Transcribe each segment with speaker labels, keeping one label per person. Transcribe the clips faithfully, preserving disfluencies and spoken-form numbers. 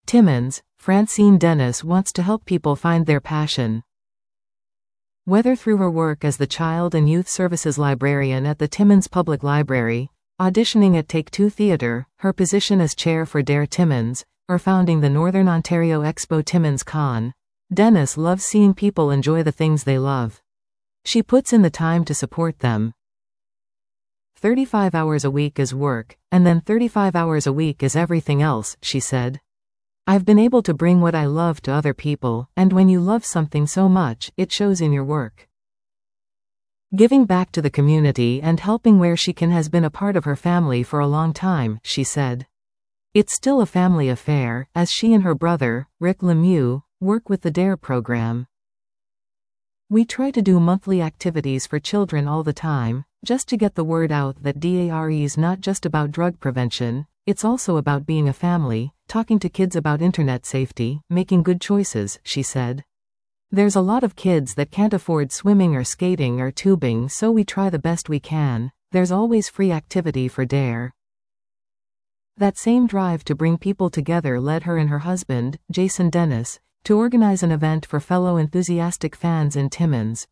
Speaker 1: Timmins, Francine Dennis wants to help people find their passion. Whether through her work as the Child and Youth Services Librarian at the Timmins Public Library, auditioning at Take Two Theatre, her position as chair for Dare Timmins, or founding the Northern Ontario Expo Timmins Con, Dennis loves seeing people enjoy the things they love. She puts in the time to support them. thirty-five hours a week is work, and then thirty-five hours a week is everything else, she said. I've been able to bring what I love to other people, and when you love something so much, it shows in your work. Giving back to the community and helping where she can has been a part of her family for a long time, she said. It's still a family affair, as she and her brother, Rick Lemieux, work with the DARE program. We try to do monthly activities for children all the time, just to get the word out that DARE is not just about drug prevention, it's also about being a family, talking to kids about internet safety, making good choices, she said. There's a lot of kids that can't afford swimming or skating or tubing, so we try the best we can. There's always free activity for DARE. That same drive to bring people together led her and her husband, Jason Dennis, to organize an event for fellow enthusiastic fans in Timmins.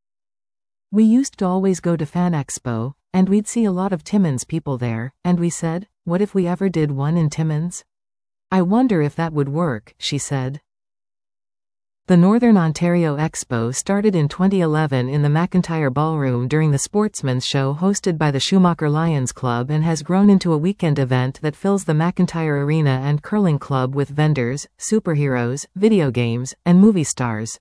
Speaker 1: We used to always go to Fan Expo, and we'd see a lot of Timmins people there, and we said, what if we ever did one in Timmins? I wonder if that would work, she said. The Northern Ontario Expo started in twenty eleven in the McIntyre Ballroom during the Sportsman's Show hosted by the Schumacher Lions Club and has grown into a weekend event that fills the McIntyre Arena and Curling Club with vendors, superheroes, video games, and movie stars.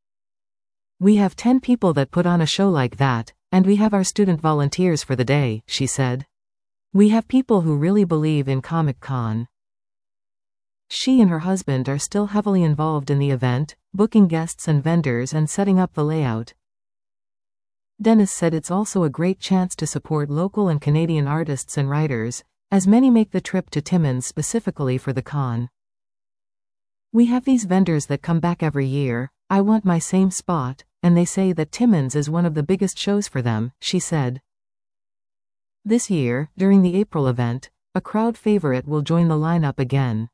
Speaker 1: We have ten people that put on a show like that, and we have our student volunteers for the day, she said. We have people who really believe in Comic-Con. She and her husband are still heavily involved in the event, booking guests and vendors and setting up the layout. Dennis said it's also a great chance to support local and Canadian artists and writers, as many make the trip to Timmins specifically for the con. We have these vendors that come back every year. I want my same spot, and they say that Timmins is one of the biggest shows for them, she said. This year, during the April event, a crowd favorite will join the lineup again.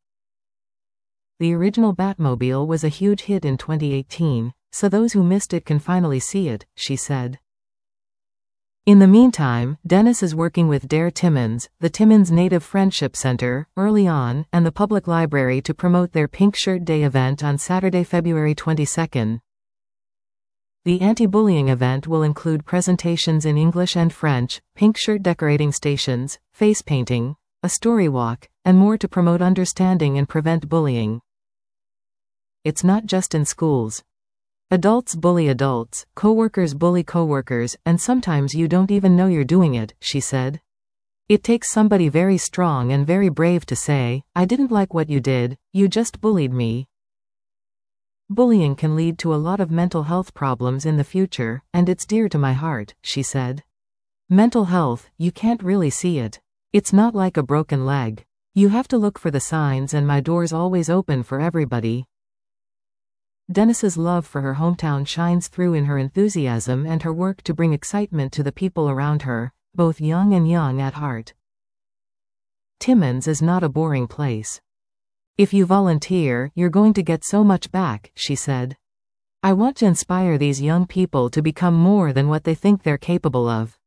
Speaker 1: The original Batmobile was a huge hit in twenty eighteen, so those who missed it can finally see it, she said. In the meantime, Dennis is working with DARE Timmins, the Timmins Native Friendship Center, early on, and the public library to promote their Pink Shirt Day event on Saturday, February twenty-second. The anti-bullying event will include presentations in English and French, pink shirt decorating stations, face painting, a story walk, and more to promote understanding and prevent bullying. It's not just in schools. Adults bully adults, coworkers bully coworkers, and sometimes you don't even know you're doing it, she said. It takes somebody very strong and very brave to say, I didn't like what you did, you just bullied me. Bullying can lead to a lot of mental health problems in the future, and it's dear to my heart, she said. Mental health, you can't really see it. It's not like a broken leg. You have to look for the signs, and my door's always open for everybody. Dennis's love for her hometown shines through in her enthusiasm and her work to bring excitement to the people around her, both young and young at heart. Timmins is not a boring place. If you volunteer, you're going to get so much back, she said. I want to inspire these young people to become more than what they think they're capable of.